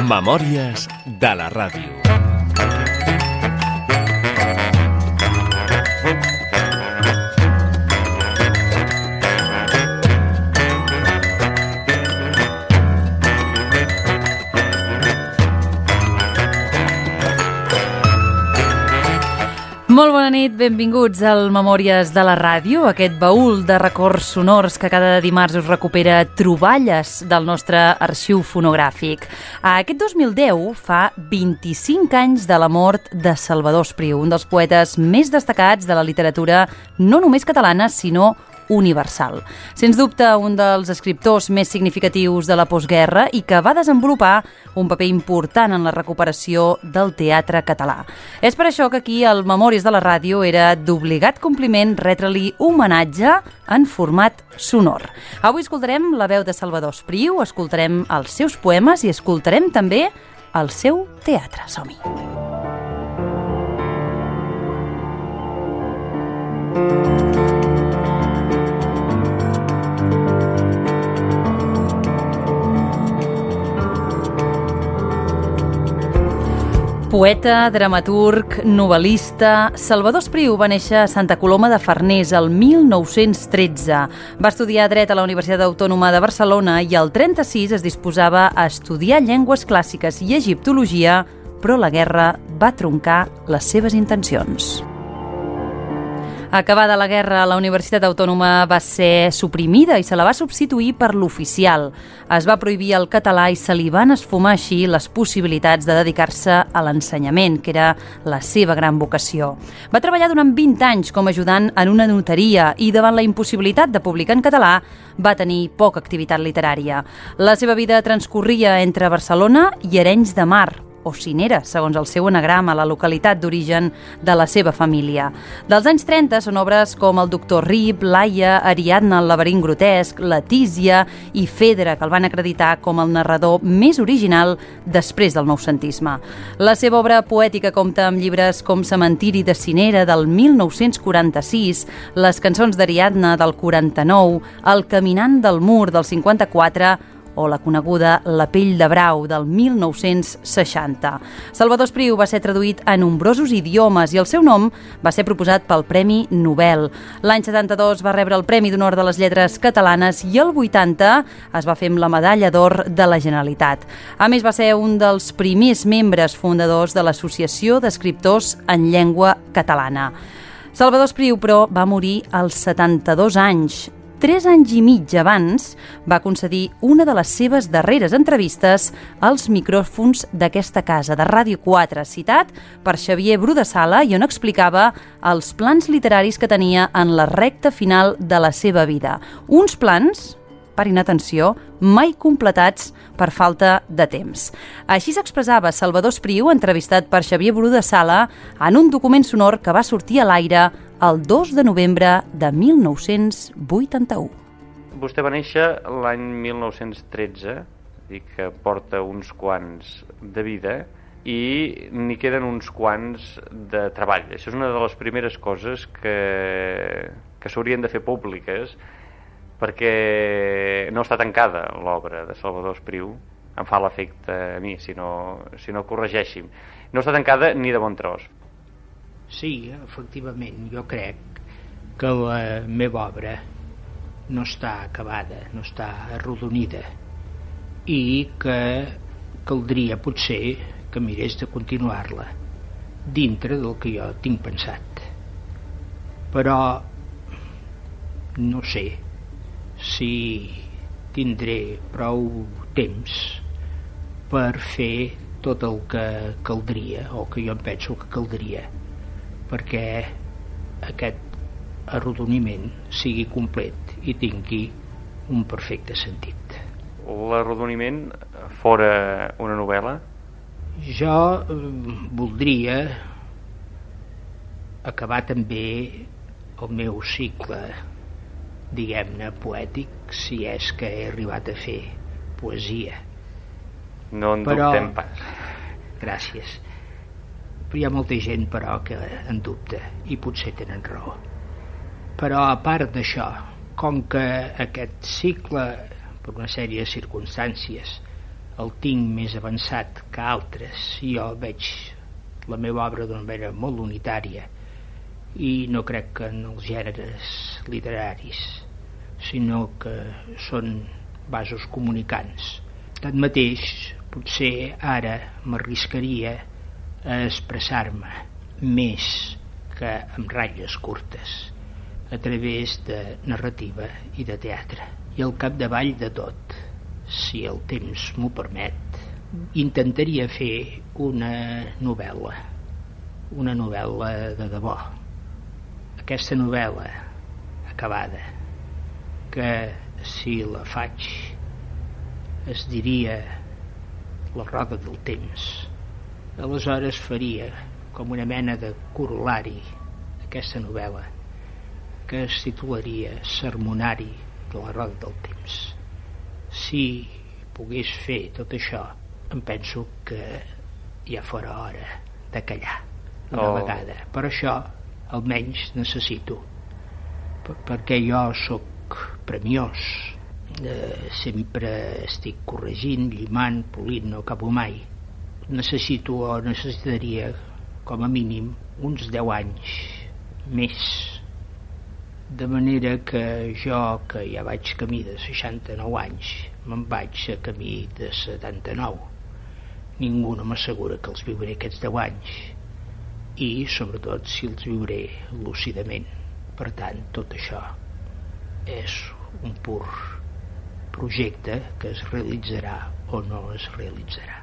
Memòries de la ràdio. Molt bona nit, benvinguts al Memòries de la Ràdio, aquest baúl de records sonors que cada dimarts us recupera troballes del nostre arxiu fonogràfic. Aquest 2010 fa 25 anys de la mort de Salvador Espriu, un dels poetes més destacats de la literatura no només catalana, sinó universal. Sens dubte, un dels escriptors més significatius de la postguerra i que va desenvolupar un paper important en la recuperació del teatre català. És per això que aquí al Memòries de la Ràdio era d'obligat compliment retre-li homenatge en format sonor. Avui escoltarem la veu de Salvador Espriu, escoltarem els seus poemes i escoltarem també el seu teatre. Som-hi! Poeta, dramaturg, novel·lista, Salvador Espriu va néixer a Santa Coloma de Farners el 1913. Va estudiar dret a la Universitat Autònoma de Barcelona i al 36 es disposava a estudiar llengües clàssiques i egiptologia, però la guerra va truncar les seves intencions. Acabada la guerra, la Universitat Autònoma va ser suprimida i se la va substituir per l'oficial. Es va prohibir el català i se li van esfumar així les possibilitats de dedicar-se a l'ensenyament, que era la seva gran vocació. Va treballar durant 20 anys com a ajudant en una notaria i davant la impossibilitat de publicar en català va tenir poca activitat literària. La seva vida transcorria entre Barcelona i Arenys de Mar, o Cinera, segons el seu anagrama, la localitat d'origen de la seva família. Dels anys 30 són obres com El doctor Rip, Laia, Ariadna, El laberint grotesc, La Tísia i Fedra, que el van acreditar com el narrador més original després del noucentisme. La seva obra poètica compta amb llibres com Cementiri de Cinera, del 1946, Les cançons d'Ariadna, del 49, El caminant del mur, del 54, o la coneguda La pell de brau, del 1960. Salvador Espriu va ser traduït a nombrosos idiomes i el seu nom va ser proposat pel Premi Nobel. L'any 72 va rebre el Premi d'Honor de les Lletres Catalanes i el 80 es va fer amb la Medalla d'Or de la Generalitat. A més, va ser un dels primers membres fundadors de l'Associació d'Escriptors en Llengua Catalana. Salvador Espriu, però, va morir als 72 anys. 3 anys i mig abans va concedir una de les seves darreres entrevistes als micròfons d'aquesta casa, de Ràdio 4, citat per Xavier Bru de Sala, i on explicava els plans literaris que tenia en la recta final de la seva vida. Uns plans, parin atenció, mai completats per falta de temps. Així s'expressava Salvador Espriu, entrevistat per Xavier Bru de Sala, en un document sonor que va sortir a l'aire el 2 de novembre de 1981. Vostè va néixer l'any 1913, dic que porta uns quants de vida i n'hi queden uns quants de treball. Això és una de les primeres coses que s'haurien de fer públiques, perquè no està tancada l'obra de Salvador Espriu, em fa l'efecte a mi, si no corregeixi'm. No està tancada ni de bon tros. Sí, efectivament, jo crec que la meva obra no està acabada, no està arrodonida i que caldria potser que mirés de continuar-la dintre del que jo tinc pensat. Però no sé si tindré prou temps per fer tot el que caldria o que jo em penso que caldria perquè aquest arrodoniment sigui complet i tingui un perfecte sentit. L'arrodoniment fora una novel·la? Jo voldria acabar també el meu cicle, diguem-ne, poètic, si és que he arribat a fer poesia. No en dubtem pas. Gràcies. Però hi ha molta gent, però, que en dubta, i potser tenen raó. Però, a part d'això, com que aquest cicle, per una sèrie de circumstàncies, el tinc més avançat que altres. Jo veig la meva obra d'una manera molt unitària i no crec que en els gèneres literaris, sinó que són vasos comunicants. Tanmateix, potser ara m'arriscaria a expressar-me més que amb ratlles curtes, a través de narrativa i de teatre. I al capdavall de tot, si el temps m'ho permet, intentaria fer una novel·la de debò. Aquesta novel·la acabada, que si la faig es diria La roda del temps, aleshores faria com una mena de corolari aquesta novel·la, que es titularia Sermonari de la roda del temps. Si pogués fer tot això, em penso que ja fora hora de callar una vegada. Per això almenys necessito, perquè jo sóc premiós, sempre estic corregint, llimant, polint, no acabo mai. Necessitaria com a mínim uns 10 anys més, de manera que jo, que ja vaig camí de 69 anys, me'n vaig a camí de 79. Ningú no m'assegura que els viuré aquests 10 anys, i sobretot si els viuré lúcidament. Per tant, tot això és un pur projecte que es realitzarà o no es realitzarà.